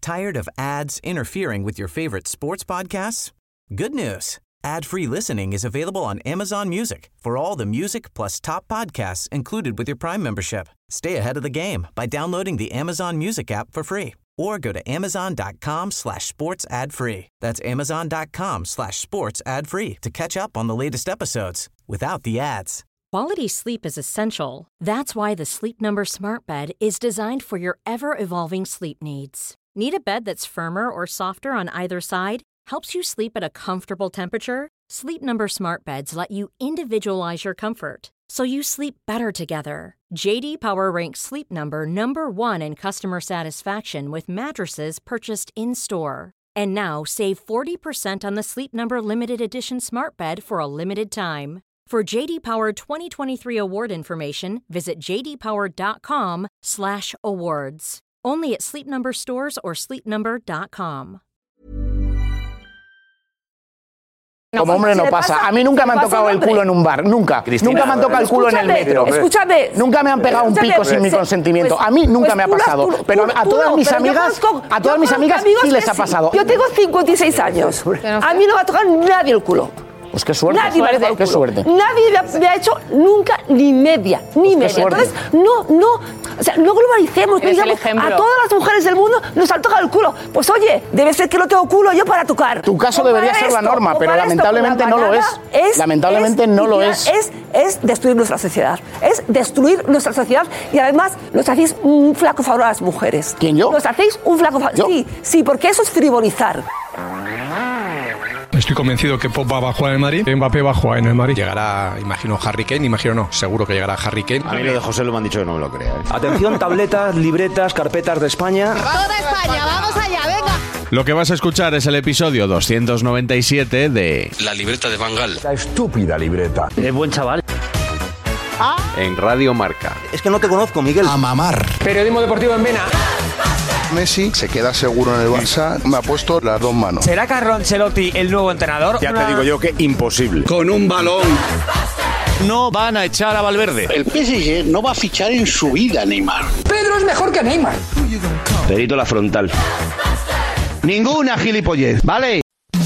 Tired of ads interfering with your favorite sports podcasts? Good news. Ad-free listening is available on Amazon Music for all the music plus top podcasts included with your Prime membership. Stay ahead of the game by downloading the Amazon Music app for free or go to amazon.com/sports ad free. That's amazon.com/sports ad free to catch up on the latest episodes without the ads. Quality sleep is essential. That's why the Sleep Number Smart Bed is designed for your ever-evolving sleep needs. Need a bed that's firmer or softer on either side? Helps you sleep at a comfortable temperature? Sleep Number Smart Beds let you individualize your comfort, so you sleep better together. J.D. Power ranks Sleep Number number 1 in customer satisfaction with mattresses purchased in-store. And now, save 40% on the Sleep Number Limited Edition Smart Bed for a limited time. For J.D. Power 2023 award information, visit jdpower.com/awards. Only at Sleep Number stores or sleepnumber.com. Como hombre no pasa. A mí nunca me han tocado el culo en un bar. Nunca. Nunca me han tocado el culo en el metro. Escúchame. Nunca me han pegado un pico sin mi consentimiento. A mí nunca me ha pasado. Pero a todas mis amigas sí les ha pasado. Yo tengo 56 años. A mí no me ha tocado nadie el culo. Pues qué suerte. Nadie me ha tocado el culo. Qué suerte. Nadie me ha hecho nunca ni media. Ni media. Entonces, no globalicemos. No digamos, a todas las mujeres del mundo nos han tocado el culo. Pues oye, debe ser que no tengo culo yo para tocar. Tu caso debería ser la norma, pero lamentablemente no lo es. Lamentablemente no lo es. Es destruir nuestra sociedad. Es destruir nuestra sociedad. Y además nos hacéis un flaco favor a las mujeres. ¿Quién, yo? Nos hacéis un flaco favor. Sí, porque eso es frivolizar. Estoy convencido que Pop va a jugar en el Madrid, Mbappé va a jugar en el Madrid. Llegará, imagino, Harry Kane, seguro que llegará Harry Kane. A mí lo de José lo me han dicho que no me lo crea. Atención, tabletas, libretas, carpetas de España. Toda España, vamos allá, venga. Lo que vas a escuchar es el episodio 297 de La libreta de Van Gaal. La estúpida libreta. Es buen chaval. En Radio Marca. Es que no te conozco, Miguel. A mamar. Periodismo deportivo en Vena. Messi se queda seguro en el Barça. Me ha puesto las dos manos. ¿Será Carlo Ancelotti el nuevo entrenador? Ya te digo yo que imposible. Con un balón. No van a echar a Valverde. El PSG no va a fichar en su vida a Neymar. Pedro es mejor que Neymar. Perito la frontal. Ninguna gilipollez, ¿vale?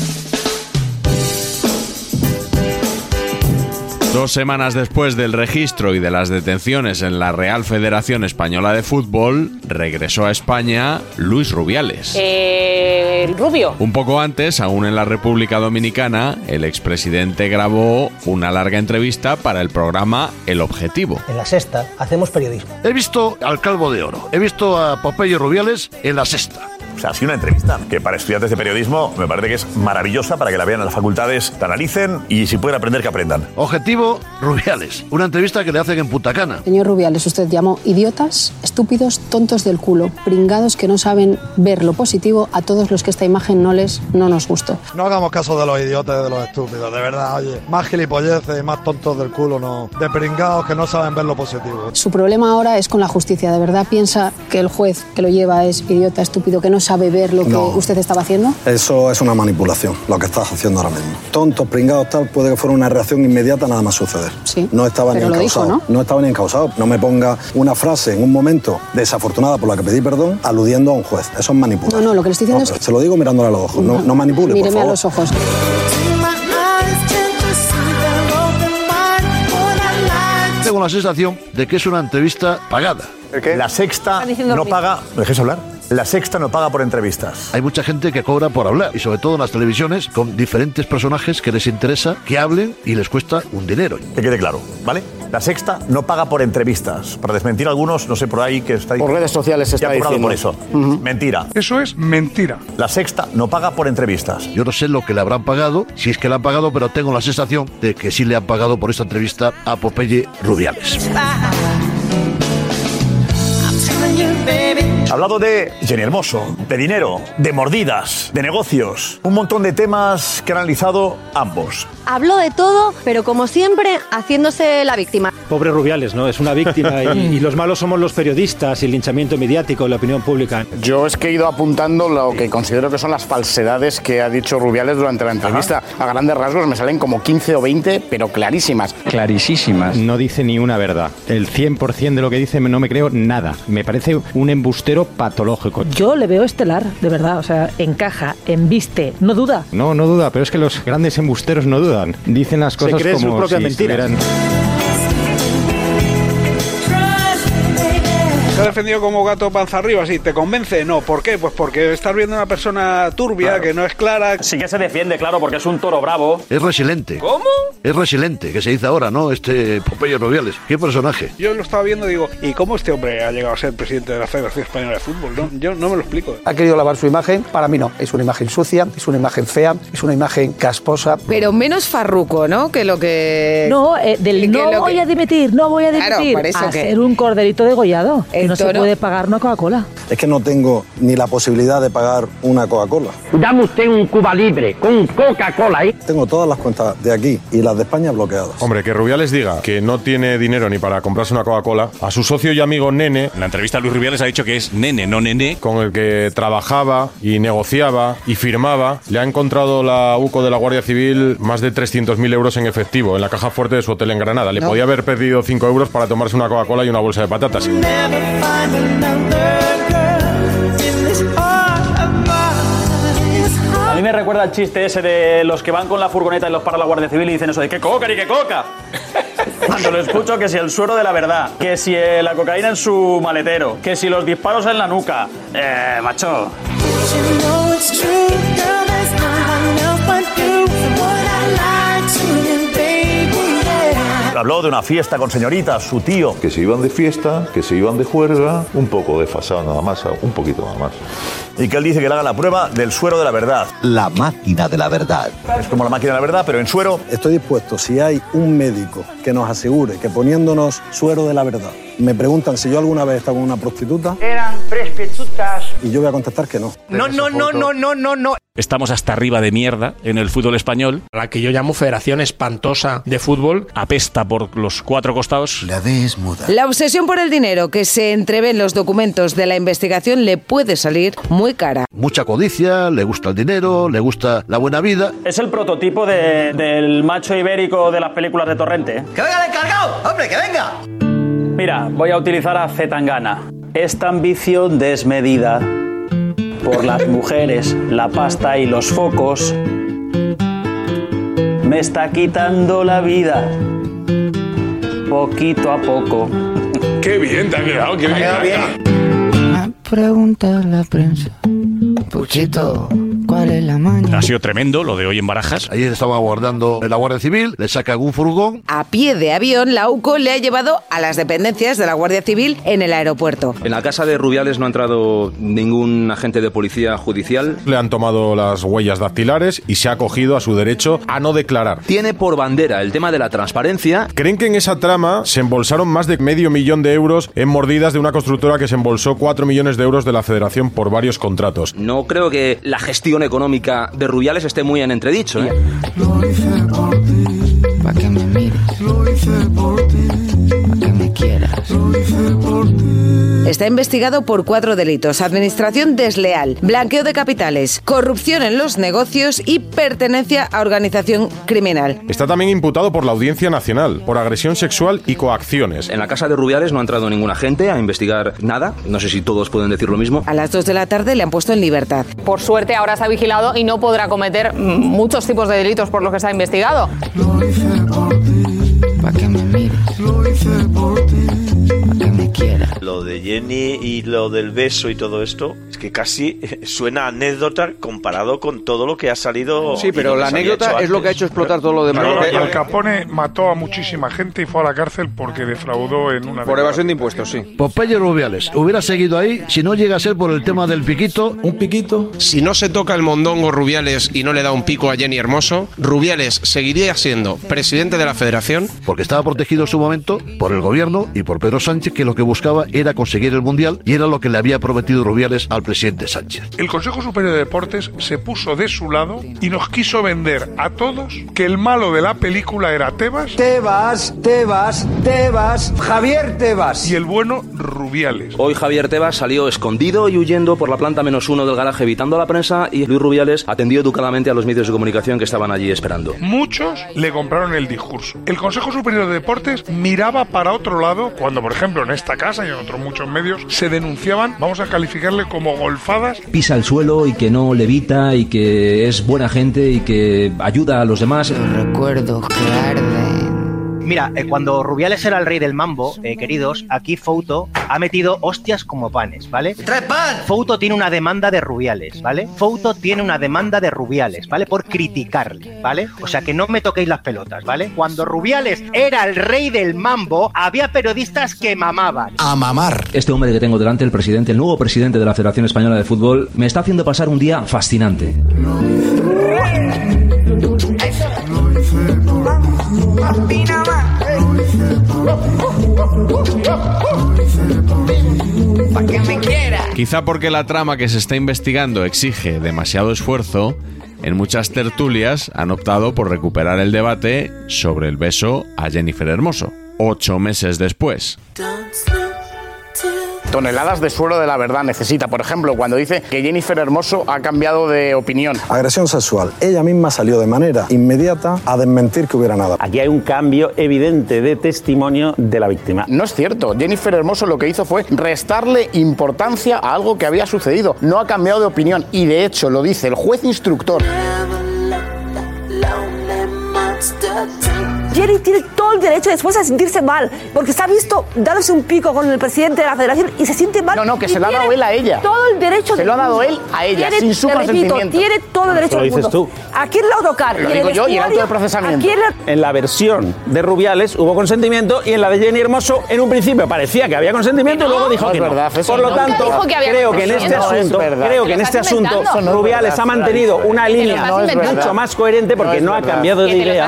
2 semanas después del registro y de las detenciones en la Real Federación Española de Fútbol, regresó a España Luis Rubiales. Rubio. Un poco antes, aún en la República Dominicana, el expresidente grabó una larga entrevista para el programa El Objetivo. En La Sexta hacemos periodismo. He visto al Calvo de Oro, he visto a Popeye Rubiales en La Sexta. O sea, ha sido una entrevista que para estudiantes de periodismo me parece que es maravillosa para que la vean en las facultades, la analicen y si pueden aprender, que aprendan. Objetivo Rubiales, una entrevista que le hacen en Punta Cana. Señor Rubiales, usted llamó idiotas, estúpidos, tontos del culo, pringados que no saben ver lo positivo a todos los que esta imagen no nos gustó. No hagamos caso de los idiotas y de los estúpidos, de verdad, oye. Más gilipolleces y más tontos del culo, no. De pringados que no saben ver lo positivo. Su problema ahora es con la justicia. ¿De verdad piensa que el juez que lo lleva es idiota, estúpido, que no sabe ver lo que usted estaba haciendo? Eso es una manipulación, lo que estás haciendo ahora mismo. Tontos, pringados, tal, puede que fuera una reacción inmediata nada más suceder. Sí, no estaba ni encausado. Dijo, ¿no? No estaba ni encausado. No me ponga una frase en un momento desafortunada por la que pedí perdón, aludiendo a un juez. Eso es manipular. No, lo que le estoy diciendo es... Se lo digo mirándole a los ojos, no manipule, míreme por favor. a los ojos. Tengo la sensación de que es una entrevista pagada. La Sexta no paga... ¿Me dejáis hablar? La Sexta no paga por entrevistas. Hay mucha gente que cobra por hablar, y sobre todo en las televisiones, con diferentes personajes que les interesa que hablen y les cuesta un dinero. Que quede claro, ¿vale? La Sexta no paga por entrevistas. Para desmentir a algunos, no sé por ahí que está... Por redes sociales se está diciendo. por eso. Mentira. Eso es mentira. La Sexta no paga por entrevistas. Yo no sé lo que le habrán pagado, si es que le han pagado, pero tengo la sensación de que sí le han pagado por esta entrevista a Popeye Rubiales. Ha hablado de Jenny Hermoso, de dinero, de mordidas, de negocios. Un montón de temas que han analizado ambos. Habló de todo, pero como siempre, haciéndose la víctima. Pobre Rubiales, ¿no? Es una víctima y los malos somos los periodistas y el linchamiento mediático, la opinión pública. Yo es que he ido apuntando lo que considero que son las falsedades que ha dicho Rubiales durante la entrevista. A grandes rasgos me salen como 15 o 20, pero clarísimas. Clarísimas. No dice ni una verdad. El 100% de lo que dice no me creo nada. Me parece un embustero fallo patológico. Yo le veo estelar, de verdad, o sea, encaja, embiste, no duda. No duda, pero es que los grandes embusteros no dudan. Dicen las cosas como sus propias si mentiras. Se ha defendido como gato panza arriba, sí. ¿Te convence? No. ¿Por qué? Pues porque estás viendo una persona turbia, claro, que no es clara. Sí que se defiende, claro, porque es un toro bravo. Es resiliente. ¿Cómo? Es resiliente, que se dice ahora, ¿no? Popeye Rubiales. ¿Qué personaje? Yo lo estaba viendo y digo, ¿y cómo este hombre ha llegado a ser presidente de la Federación Española de Fútbol? No, yo no me lo explico. Ha querido lavar su imagen. Para mí no. Es una imagen sucia, es una imagen fea, es una imagen casposa. Pero menos farruco, ¿no? Que lo que... No, voy a dimitir. Claro, por eso ser un corderito degollado. Que no se puede pagar una Coca-Cola. Es que no tengo ni la posibilidad de pagar una Coca-Cola. Dame usted un Cuba Libre con Coca-Cola, ¿eh? Tengo todas las cuentas de aquí y las de España bloqueadas. Hombre, que Rubiales diga que no tiene dinero ni para comprarse una Coca-Cola, a su socio y amigo Nene... En la entrevista Luis Rubiales ha dicho que es Nene, no Nene. Con el que trabajaba y negociaba y firmaba, le ha encontrado la UCO de la Guardia Civil más de 300.000 euros en efectivo en la caja fuerte de su hotel en Granada. Le podía haber pedido 5 euros para tomarse una Coca-Cola y una bolsa de patatas. A mí me recuerda el chiste ese de los que van con la furgoneta y los para la Guardia Civil y dicen eso de ¡qué coca ni qué coca! Cuando lo escucho, que si el suero de la verdad, que si la cocaína en su maletero, que si los disparos en la nuca. Macho. Habló de una fiesta con señoritas, su tío. Que se iban de fiesta, que se iban de juerga, un poco desfasado nada más, un poquito nada más. Y que él dice que le hagan la prueba del suero de la verdad. La máquina de la verdad. Es como la máquina de la verdad, pero en suero. Estoy dispuesto, si hay un médico que nos asegure que poniéndonos suero de la verdad, me preguntan si yo alguna vez he estado con una prostituta. Eran prostitutas. Y yo voy a contestar que no. No. Estamos hasta arriba de mierda en el fútbol español. La que yo llamo Federación Espantosa de Fútbol. Apesta por los 4 costados. La D es muda. La obsesión por el dinero que se entrevé en los documentos de la investigación le puede salir muy cara. Mucha codicia, le gusta el dinero, le gusta la buena vida. Es el prototipo del macho ibérico de las películas de Torrente. ¡Que venga el encargado! ¡Hombre, que venga! Mira, voy a utilizar a Zetangana. Esta ambición desmedida por las mujeres, la pasta y los focos me está quitando la vida poquito a poco. ¡Qué bien te ha quedado! ¡Qué bien! Me pregunta la prensa, Puchito, ¿cuál es la maña? Ha sido tremendo lo de hoy en Barajas. Ayer estaba aguardando la Guardia Civil, le saca un furgón. A pie de avión, la UCO le ha llevado a las dependencias de la Guardia Civil en el aeropuerto. En la casa de Rubiales no ha entrado ningún agente de policía judicial. Le han tomado las huellas dactilares y se ha acogido a su derecho a no declarar. Tiene por bandera el tema de la transparencia. ¿Creen que en esa trama se embolsaron más de $500.000 de euros en mordidas de una constructora que se embolsó 4 millones de euros de la Federación por varios contratos? No creo que la gestión económica de Rubiales esté muy en entredicho, ¿eh? Lo hice por ti, pa' que me mires. Lo hice por ti, pa' que me quieras. Lo hice por ti. Está investigado por 4 delitos: administración desleal, blanqueo de capitales, corrupción en los negocios y pertenencia a organización criminal. Está también imputado por la Audiencia Nacional, por agresión sexual y coacciones. En la casa de Rubiales no ha entrado ningún agente a investigar nada. No sé si todos pueden decir lo mismo. A las 2 de la tarde le han puesto en libertad. Por suerte ahora está vigilado y no podrá cometer muchos tipos de delitos por los que está investigado. Lo hice por ti, pa' que me mires. Lo hice por ti, pa' que me quieras. Lo de Jenny y lo del beso y todo esto, es que casi suena anécdota comparado con todo lo que ha salido. Sí, pero la anécdota es lo que ha hecho explotar todo lo demás. Al Capone mató a muchísima gente y fue a la cárcel porque defraudó en una... Por evasión de impuestos, sí. Popeye Rubiales hubiera seguido ahí si no llega a ser por el tema del piquito. ¿Un piquito? Si no se toca el mondongo Rubiales y no le da un pico a Jenny Hermoso, Rubiales seguiría siendo presidente de la Federación. Porque estaba protegido en su momento por el gobierno y por Pedro Sánchez, que lo que buscaba era conseguir el Mundial y era lo que le había prometido Rubiales al presidente Sánchez. El Consejo Superior de Deportes se puso de su lado y nos quiso vender a todos que el malo de la película era Tebas, Javier Tebas, y el bueno Rubiales. Hoy Javier Tebas salió escondido y huyendo por la planta -1 del garaje evitando a la prensa, y Luis Rubiales atendió educadamente a los medios de comunicación que estaban allí esperando. Muchos le compraron el discurso. El Consejo Superior de Deportes miraba para otro lado cuando, por ejemplo, en esta Casa y en otros muchos medios se denunciaban, vamos a calificarle como golfadas. Pisa el suelo y que no levita y que es buena gente y que ayuda a los demás. Los recuerdos que arden. Mira, cuando Rubiales era el rey del mambo, queridos, aquí Fouto ha metido hostias como panes, ¿vale? ¡Trae pan! Fouto tiene una demanda de Rubiales, ¿vale? Fouto tiene una demanda de Rubiales, ¿vale? Por criticarle, ¿vale? O sea, que no me toquéis las pelotas, ¿vale? Cuando Rubiales era el rey del mambo, había periodistas que mamaban. A mamar. Este hombre que tengo delante, el presidente, el nuevo presidente de la Federación Española de Fútbol, me está haciendo pasar un día fascinante. Quizá porque la trama que se está investigando exige demasiado esfuerzo, en muchas tertulias han optado por recuperar el debate sobre el beso a Jennifer Hermoso, 8 meses después. Toneladas de suero de la verdad necesita. Por ejemplo, cuando dice que Jennifer Hermoso ha cambiado de opinión. Agresión sexual. Ella misma salió de manera inmediata a desmentir que hubiera nada. Aquí hay un cambio evidente de testimonio de la víctima. No es cierto. Jennifer Hermoso lo que hizo fue restarle importancia a algo que había sucedido. No ha cambiado de opinión y de hecho lo dice el juez instructor. Jenny tiene todo el derecho después a sentirse mal, porque se ha visto dándose un pico con el presidente de la federación y se siente mal. No, que se lo ha dado él a ella. Todo el derecho. Se lo ha dado él a ella, sin su consentimiento. Tiene todo el derecho del mundo. Tú. ¿A quién le va a tocar? Lo digo yo y el auto de procesamiento. En la versión de Rubiales hubo consentimiento y en la de Jenny Hermoso en un principio parecía que había consentimiento y luego dijo que no. Por lo tanto, creo que en este asunto Rubiales ha mantenido una línea mucho más coherente porque no ha cambiado de idea.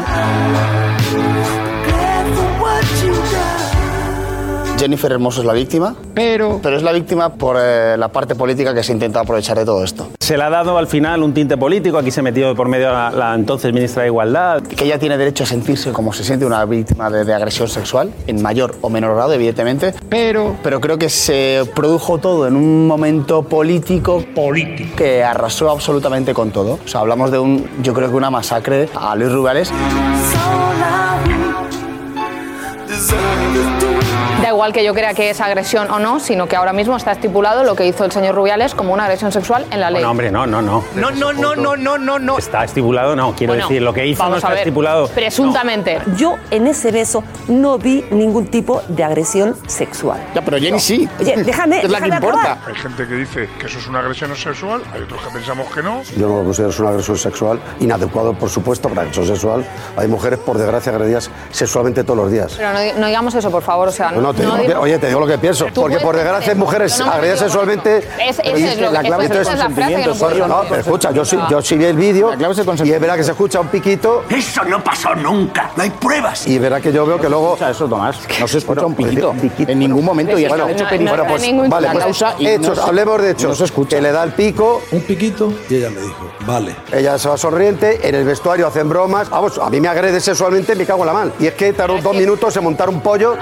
Jennifer Hermoso es la víctima, pero es la víctima por la parte política que se intenta aprovechar de todo esto. Se le ha dado al final un tinte político, aquí se metió por medio la entonces ministra de Igualdad. Que ella tiene derecho a sentirse como se siente una víctima de agresión sexual, en mayor o menor grado, evidentemente, pero creo que se produjo todo en un momento político que arrasó absolutamente con todo. O sea, hablamos de yo creo que una masacre a Luis Rubiales. Da igual que yo crea que es agresión o no, sino que ahora mismo está estipulado lo que hizo el señor Rubiales como una agresión sexual en la ley. Bueno, hombre, no. No. Está estipulado, no. Quiero decir, lo que hizo no está estipulado. Presuntamente. No. Yo en ese beso no vi ningún tipo de agresión sexual. Ya, pero Jenny sí. Oye, déjame. Es la que importa. Acabar. Hay gente que dice que eso es una agresión sexual, hay otros que pensamos que no. Yo no lo considero una agresión sexual, inadecuado, por supuesto, para agresión sexual. Hay mujeres, por desgracia, agredidas sexualmente todos los días. Pero no digamos eso, por favor, o sea... Oye, te digo lo que pienso, porque por desgracia hay mujeres agredidas sexualmente... La clave es el consentimiento. No, pero escucha, yo sí vi el vídeo y es verdad que se escucha un piquito... ¡Eso no pasó nunca! ¡No hay pruebas! Y verá que yo veo que luego... Eso, Tomás, no se escucha un piquito. En ningún momento. Y bueno, vale, hechos, hablemos de hechos. No se escucha. Que le da el pico... Un piquito y ella me dijo, vale. Ella se va sonriente, en el vestuario hacen bromas. Vamos, a mí me agrede sexualmente, me cago en la mano. Y es que tardó 2 minutos en montar un pollo...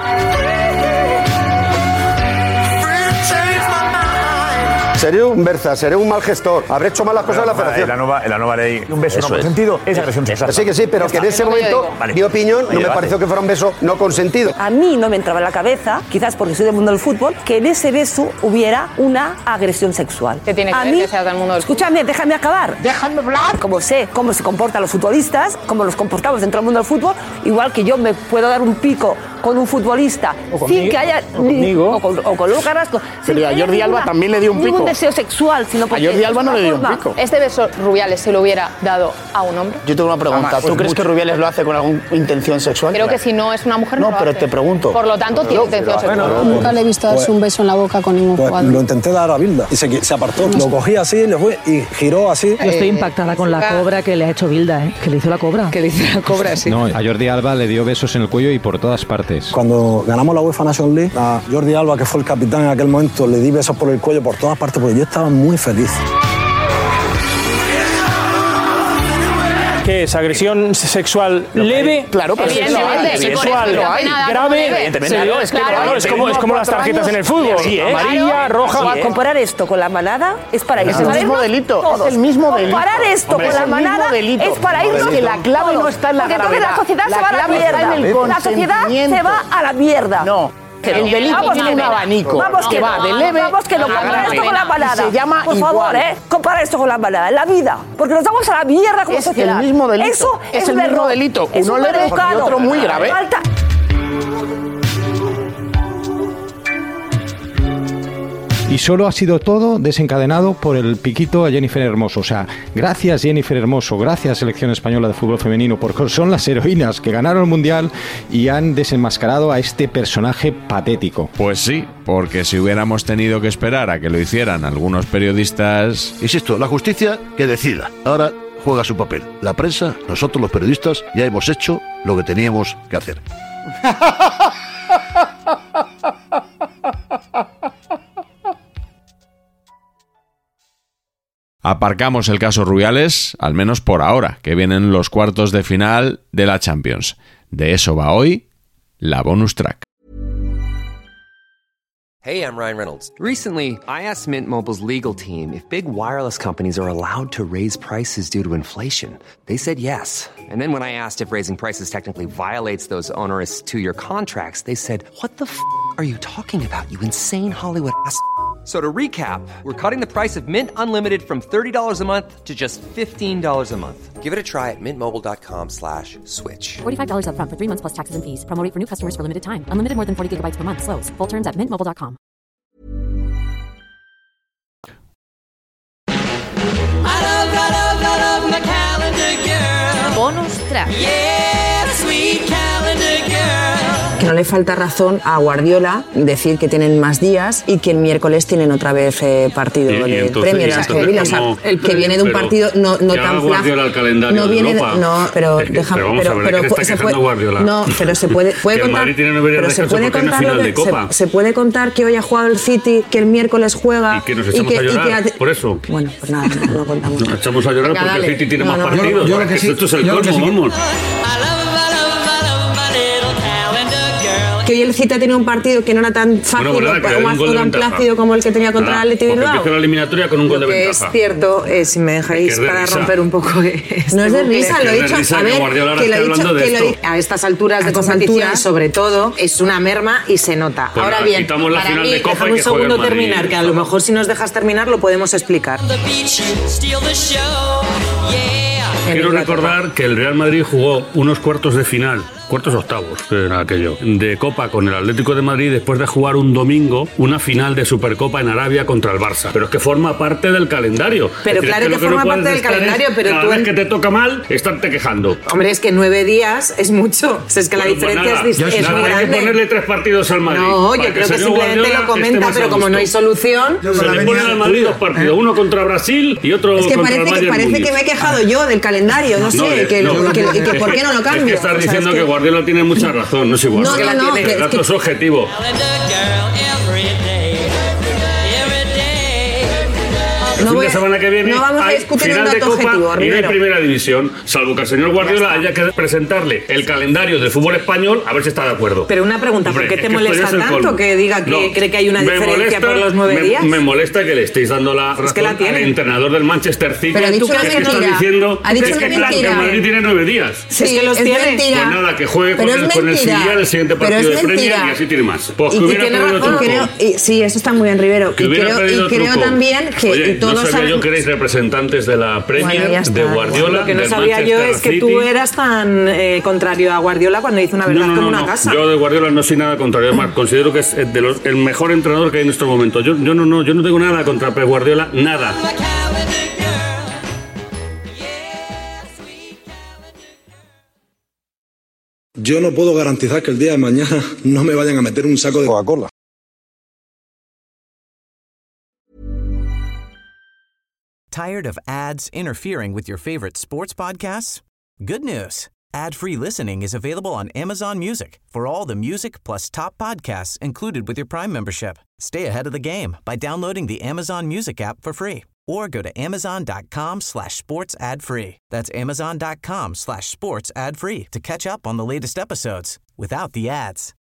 Seré un berza, seré un mal gestor. Habré hecho mal las cosas de la federación. En la nueva ley, un beso no consentido es agresión sexual. Sí, pero que en ese momento, mi opinión, no me pareció que fuera un beso no consentido. A mí no me entraba en la cabeza, quizás porque soy del mundo del fútbol, que en ese beso hubiera una agresión sexual. ¿Qué tiene que ver que seas del mundo del fútbol? Escúchame, déjame acabar. Déjame hablar. Como sé cómo se comportan los futbolistas, cómo nos comportamos dentro del mundo del fútbol, igual que yo me puedo dar un pico con un futbolista sin que haya... O con Luis Carrasco. Pero a Jordi Alba también le dio un pico. Ningún deseo sexual, sino porque... A Jordi Alba no le dio un pico. ¿Este beso Rubiales se lo hubiera dado a un hombre? Yo tengo una pregunta. ¿Tú crees que Rubiales lo hace con alguna intención sexual? Creo que si no es una mujer no lo hace. No, pero te pregunto. Por lo tanto, tiene intención sexual. Nunca le he visto darse un beso en la boca con ningún jugador. Lo intenté dar a Bilda y se apartó. Lo cogí así, le fue y giró así. Yo estoy impactada con la cobra que le ha hecho Bilda, que le hizo la cobra. Que le hizo la cobra, sí. No, a Jordi Alba le dio besos en el cuello y por todas partes. Cuando ganamos la UEFA Nations League, a Jordi Alba, que fue el capitán en aquel momento, le di besos por el cuello por todas partes porque yo estaba muy feliz. ¿Qué es? ¿Agresión sexual leve? Claro, pero sexual grave. Evidentemente, es como las tarjetas en el fútbol. Amarilla, roja. Comparar esto con la manada es para irnos. Es el mismo delito. Todos. Es el mismo delito. Comparar esto con la manada es para irnos. Que la clave no está en la gravedad. Porque entonces la sociedad se va a la mierda. La sociedad se va a la mierda. No. El delito tiene un abanico que va de leve a compara esto con la balada. Se llama por favor, compara esto con la balada. En la vida. Porque nos vamos a la mierda como sociedad. Es el mismo delito. Eso es el mismo delito. Uno leve y otro muy grave. Y solo ha sido todo desencadenado por el piquito a Jennifer Hermoso. O sea, gracias Jennifer Hermoso, gracias Selección Española de Fútbol Femenino, porque son las heroínas que ganaron el Mundial y han desenmascarado a este personaje patético. Pues sí, porque si hubiéramos tenido que esperar a que lo hicieran algunos periodistas... Insisto, la justicia que decida. Ahora juega su papel. La prensa, nosotros los periodistas, ya hemos hecho lo que teníamos que hacer. Aparcamos el caso Rubiales, al menos por ahora, que vienen los cuartos de final de la Champions. De eso va hoy la bonus track. Hey, I'm Ryan Reynolds. Recently, I asked Mint Mobile's legal team if big wireless companies are allowed to raise prices due to inflation. They said yes. And then when I asked if raising prices technically violates those onerous 2-year contracts, they said, "What the f*** are you talking about, you insane Hollywood ass?" So to recap, we're cutting the price of Mint Unlimited from $30 a month to just $15 a month. Give it a try at mintmobile.com/switch. $45 up front for 3 months plus taxes and fees. Promo rate for new customers for limited time. Unlimited more than 40 gigabytes per month. Slows full terms at mintmobile.com. I love my calendar girl. Bonus track. Yeah, sweet calendar girl. Que no le falta razón a Guardiola decir que tienen más días y que el miércoles tienen otra vez partido del Premier. Que viene de un partido no tan Guardiola al calendario no viene de Europa. No, pero es que, déjame, pero se puede Guardiola. No, pero se puede contar. Pero se puede contar que hoy ha jugado el City, que el miércoles juega y que nos echamos a llorar por eso. Bueno, pues nada, no contamos. Nos echamos a llorar porque el City tiene más partidos. Esto es el colmo, vamos. Que hoy el Cita tiene un partido que no era tan fácil o tan plácido como el que tenía contra el Athletic Bilbao. Empezó la eliminatoria con un gol de ventaja. Es cierto, si me dejáis para romper un poco no es de risa, lo he dicho, a ver, a estas alturas de competición sobre todo es una merma y se nota. Pues ahora bien, para mí, déjame un segundo terminar, que a lo mejor si nos dejas terminar lo podemos explicar. Quiero recordar que el Real Madrid jugó unos cuartos de final, cuartos octavos, que era aquello, de Copa con el Atlético de Madrid después de jugar un domingo una final de Supercopa en Arabia contra el Barça. Pero es que forma parte del calendario. Pero es claro que forma parte del calendario, pero cada vez que te toca mal, estarte quejando. Hombre, es que 9 días es mucho. Es que la diferencia es muy grande. Hay que ponerle 3 partidos al Madrid. No, yo creo que simplemente lo comenta, pero como no hay solución... Se le ponen al Madrid 2 partidos, uno contra Brasil y otro contra el Bayern Múnich. Parece que me he quejado yo del calendario, no sé, y que por qué no lo cambio. Es que estás diciendo que Guardiola tiene mucha razón, no es igual. No, el dato es objetivo. La semana que viene no vamos a discutir final un dato de Copa objetivo, y no hay primera división, salvo que al señor Guardiola haya que presentarle el calendario del fútbol español a ver si está de acuerdo. Pero una pregunta, ¿por qué te molesta tanto que diga que cree que hay una diferencia por los 9 días? Me molesta que le estéis dando la razón al entrenador del Manchester City. Pero ha dicho una mentira. Diciendo Ha dicho que una mentira. el Madrid tiene 9 días. Sí, es que los tiene. Pues nada, que juegue con el filial el siguiente partido de Premier y así tiene más. Pues que hubiera perdido truco. Sí, eso está muy bien, Rivero. Y creo también que todos saben... representantes de la Premier, de Guardiola. Lo que no sabía yo es que tú eras tan contrario a Guardiola cuando hizo una verdad como una casa. Yo de Guardiola no soy nada contrario, además considero que es el mejor entrenador que hay en estos momentos. Yo no tengo nada contra Pep Guardiola, nada. Yo no puedo garantizar que el día de mañana no me vayan a meter un saco de Coca-Cola. Tired of ads interfering with your favorite sports podcasts? Good news. Ad-free listening is available on Amazon Music for all the music plus top podcasts included with your Prime membership. Stay ahead of the game by downloading the Amazon Music app for free or go to amazon.com/sports ad free. That's amazon.com/sports ad free to catch up on the latest episodes without the ads.